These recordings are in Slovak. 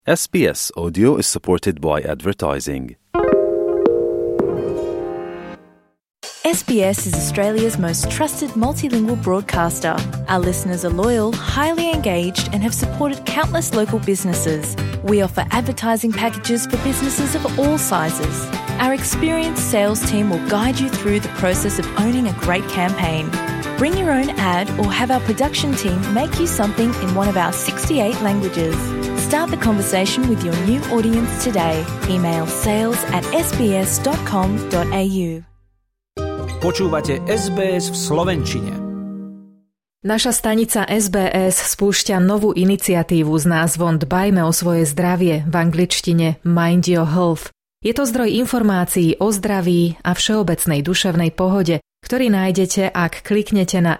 SBS Audio is supported by advertising. SBS is Australia's most trusted multilingual broadcaster. Our listeners are loyal, highly engaged, and have supported countless local businesses. We offer advertising packages for businesses of all sizes. Our experienced sales team will guide you through the process of owning a great campaign. Bring your own ad or have our production team make you something in one of our 68 languages. Start the conversation with your new audience today. Email sales@sbs.com.au. Počúvate SBS v slovenčine. Naša stanica SBS spúšťa novú iniciatívu s názvom Dbajme o svoje zdravie, v angličtine Mind Your Health. Je to zdroj informácií o zdraví a všeobecnej duševnej pohode, ktorý nájdete, ak kliknete na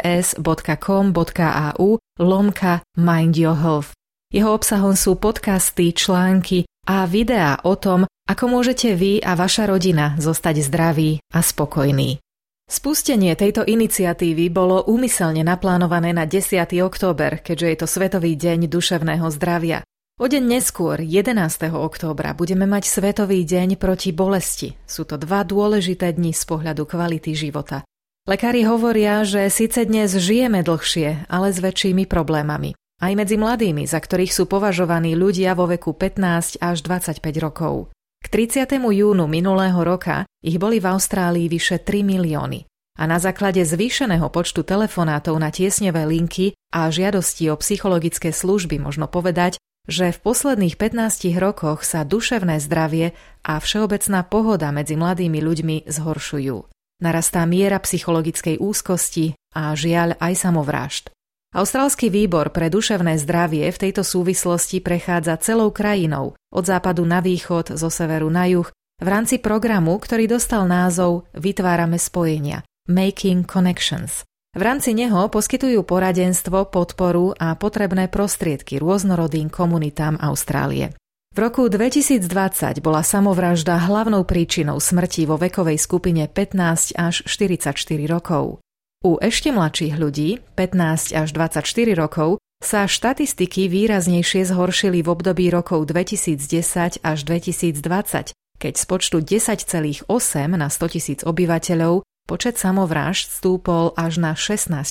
sbs.com.au/Mind Your Health. Jeho obsahom sú podcasty, články a videá o tom, ako môžete vy a vaša rodina zostať zdraví a spokojní. Spustenie tejto iniciatívy bolo úmyselne naplánované na 10. október, keďže je to Svetový deň duševného zdravia. O deň neskôr, 11. októbra, budeme mať Svetový deň proti bolesti. Sú to dva dôležité dni z pohľadu kvality života. Lekári hovoria, že síce dnes žijeme dlhšie, ale s väčšími problémami. Aj medzi mladými, za ktorých sú považovaní ľudia vo veku 15 až 25 rokov. K 30. júnu minulého roka ich boli v Austrálii vyše 3 milióny. A na základe zvýšeného počtu telefonátov na tiesňové linky a žiadosti o psychologické služby možno povedať, že v posledných 15 rokoch sa duševné zdravie a všeobecná pohoda medzi mladými ľuďmi zhoršujú. Narastá miera psychologickej úzkosti a žiaľ aj samovrážd. Austrálsky výbor pre duševné zdravie v tejto súvislosti prechádza celou krajinou, od západu na východ, zo severu na juh, v rámci programu, ktorý dostal názov Vytvárame spojenia, Making Connections. V rámci neho poskytujú poradenstvo, podporu a potrebné prostriedky rôznorodým komunitám Austrálie. V roku 2020 bola samovražda hlavnou príčinou smrti vo vekovej skupine 15 až 44 rokov. U ešte mladších ľudí, 15 až 24 rokov, sa štatistiky výraznejšie zhoršili v období rokov 2010 až 2020, keď z počtu 10,8 na 100 000 obyvateľov počet samovrážd stúpol až na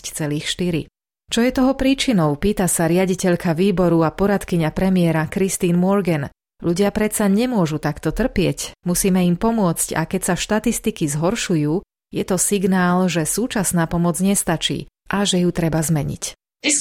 16,4. Čo je toho príčinou, pýta sa riaditeľka výboru a poradkyňa premiéra Christine Morgan. Ľudia predsa nemôžu takto trpieť, musíme im pomôcť a keď sa štatistiky zhoršujú, je to signál, že súčasná pomoc nestačí a že ju treba zmeniť.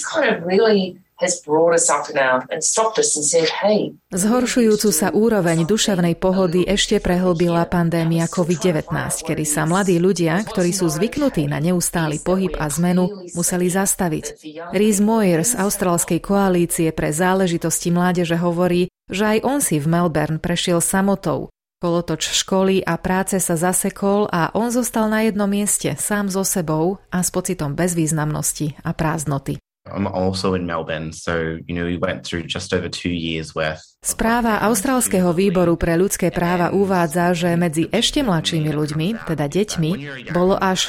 Zhoršujúcu sa úroveň duševnej pohody ešte prehlbila pandémia COVID-19, kedy sa mladí ľudia, ktorí sú zvyknutí na neustály pohyb a zmenu, museli zastaviť. Rhys Moir z Austrálskej koalície pre záležitosti mládeže hovorí, že aj on si v Melbourne prešiel samotou. Kolotoč školy a práce sa zasekol a on zostal na jednom mieste, sám so sebou a s pocitom bezvýznamnosti a prázdnoty. I'm also in Melbourne, so we went through just over 2 years worth. Správa Austrálskeho výboru pre ľudské práva uvádza, že medzi ešte mladšími ľuďmi, teda deťmi, bolo až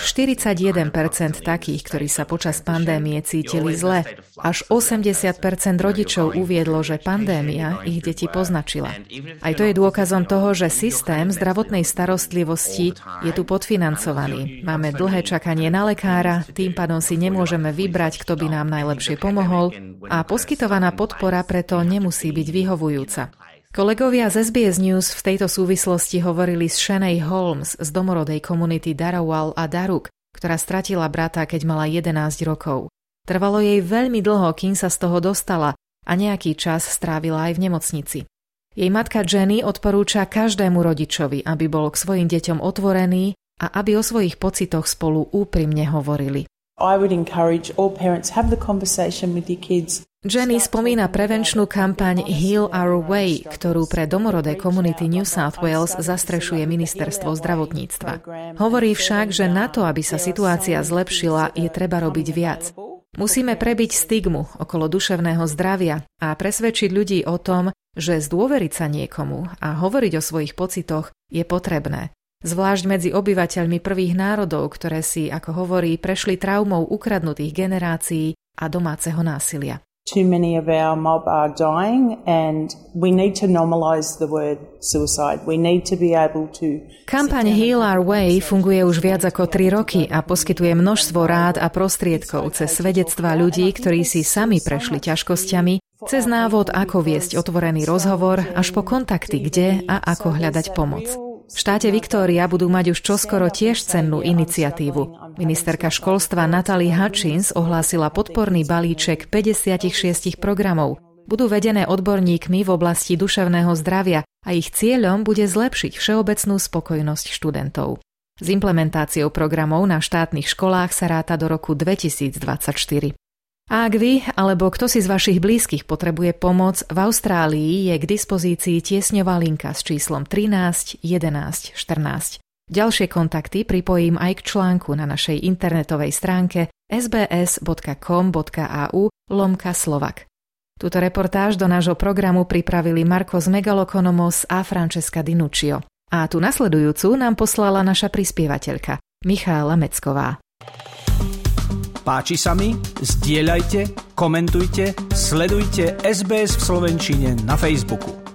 41% takých, ktorí sa počas pandémie cítili zle. Až 80% rodičov uviedlo, že pandémia ich deti poznačila. Aj to je dôkazom toho, že systém zdravotnej starostlivosti je tu podfinancovaný. Máme dlhé čakanie na lekára, tým pádom si nemôžeme vybrať, kto by nám najlepšie pomohol a poskytovaná podpora preto nemusí byť vyhovujúca. Kolegovia z SBS News v tejto súvislosti hovorili s Shanae Holmes z domorodej komunity Darawal a Darug, ktorá stratila brata, keď mala 11 rokov. Trvalo jej veľmi dlho, kým sa z toho dostala a nejaký čas strávila aj v nemocnici. Jej matka Jenny odporúča každému rodičovi, aby bol k svojim deťom otvorený a aby o svojich pocitoch spolu úprimne hovorili. I would encourage all parents have the conversation with your kids. Jenny spomína prevenčnú kampaň Heal Our Way, ktorú pre domorodé komunity New South Wales zastrešuje Ministerstvo zdravotníctva. Hovorí však, že na to, aby sa situácia zlepšila, je treba robiť viac. Musíme prebiť stigmu okolo duševného zdravia a presvedčiť ľudí o tom, že zdôveriť sa niekomu a hovoriť o svojich pocitoch je potrebné. Zvlášť medzi obyvateľmi prvých národov, ktoré si, ako hovorí, prešli traumou ukradnutých generácií a domáceho násilia. too many of our mob are dying, and we need to normalise the word suicide. We need to be able to... Kampaň Heal Our Way funguje už viac ako 3 roky a poskytuje množstvo rád a prostriedkov cez svedectvá ľudí, ktorí si sami prešli ťažkosťami, cez návod, ako viesť otvorený rozhovor, až po kontakty, kde a ako hľadať pomoc. V štáte Victoria budú mať už čoskoro tiež cennú iniciatívu. Ministerka školstva Natalie Hutchins ohlásila podporný balíček 56 programov. Budú vedené odborníkmi v oblasti duševného zdravia a ich cieľom bude zlepšiť všeobecnú spokojnosť študentov. S implementáciou programov na štátnych školách sa ráta do roku 2024. A ak vy, alebo kto si z vašich blízkych potrebuje pomoc, v Austrálii je k dispozícii tiesňová linka s číslom 13 11 14. Ďalšie kontakty pripojím aj k článku na našej internetovej stránke sbs.com.au/Slovak. Túto reportáž do nášho programu pripravili Marcos Megalokonomos a Francesca Di Nuccio. A tú nasledujúcu nám poslala naša prispievateľka Michála Mecková. Páči sa mi? Zdieľajte, komentujte, sledujte SBS v slovenčine na Facebooku.